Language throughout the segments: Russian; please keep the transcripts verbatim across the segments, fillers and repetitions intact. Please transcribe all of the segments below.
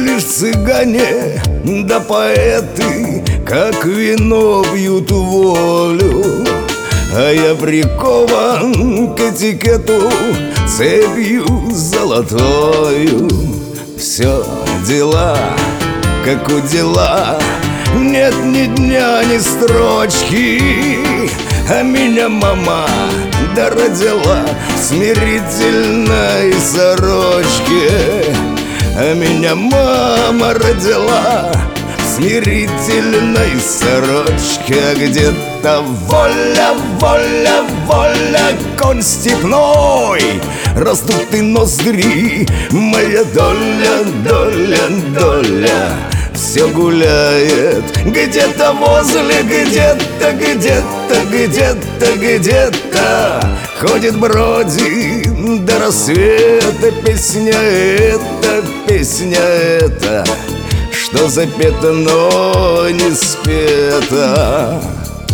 лишь цыгане да поэты, как вино пьют волю. А я прикован к этикету цепью золотою. Все дела, как у дела, нет ни дня, ни строчки. А меня мама да родила в смирительной сорочке. А меня мама родила в смирительной сорочке. А где-то воля, воля, воля, конь степной, раздуты ноздри, моя доля, доля, доля. Все гуляет где-то возле, где-то, где-то, где-то, где-то ходит, бродит до рассвета. Песня эта, песня эта, что запета, но не спета.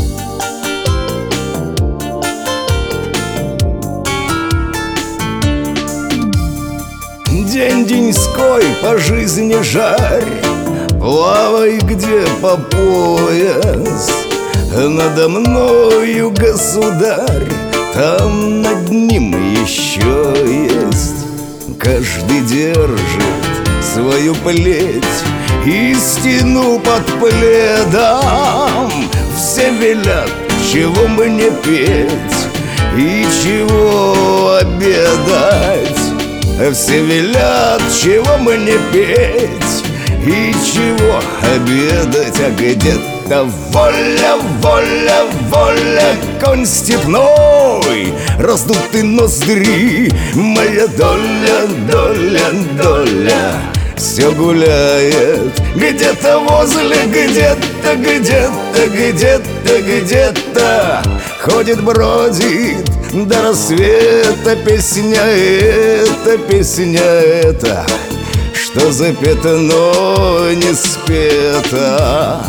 День деньской по жизни жарь, плавай где по пояс. Надо мною государь, там над ним еще есть. Каждый держит свою плеть, истину под пледом. Все велят, чего мне петь и чего обедать. Все велят, чего мне петь и чего обедать. А где-то воля, воля, воля, конь степной, раздуты ноздри, моя доля, доля, доля. Все гуляет где-то возле, где-то, где-то, где-то, где-то ходит, бродит до рассвета. Песня эта, песня эта, что запета, но не спета.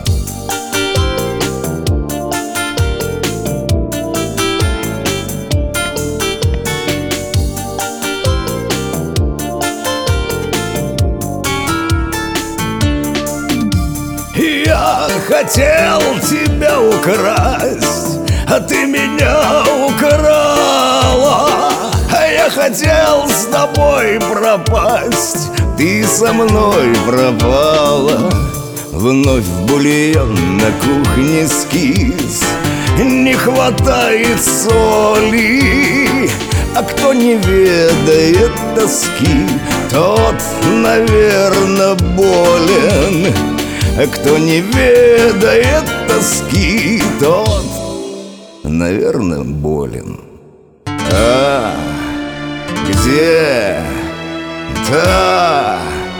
Я хотел тебя украсть, а ты меня украла. А я хотел с тобой пропасть, ты со мной пропала. Вновь в бульон на кухне скис, не хватает соли. А кто не ведает тоски, тот, наверно, болен. А кто не ведает тоски, тот, наверно, болен. А где та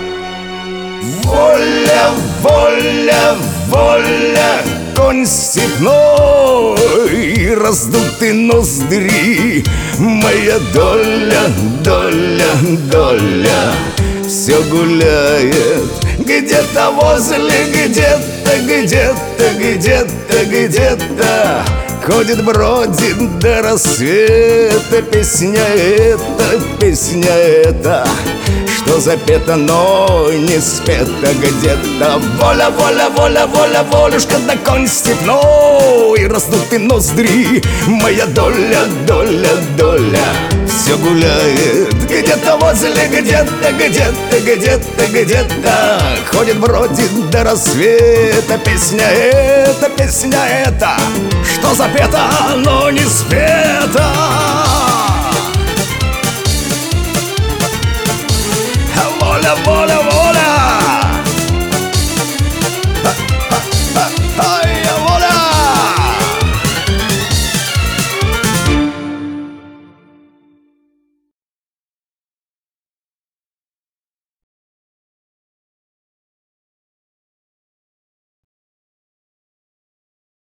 воля, воля, воля, конь степной, раздуты ноздри, моя доля, доля, доля. Все гуляет где-то возле, где-то, где-то, где-то, где-то ходит, бродит до рассвета. Песня эта, песня эта, что запета, но не спета. Где-то воля, воля, воля, воля, волюшка, да конь степной, раздуты ноздри, моя доля, доля, доля. Все гуляет где-то возле, где-то, где-то, где-то, где-то ходит, бродит до рассвета. Песня эта, песня эта, что запета, но не спета.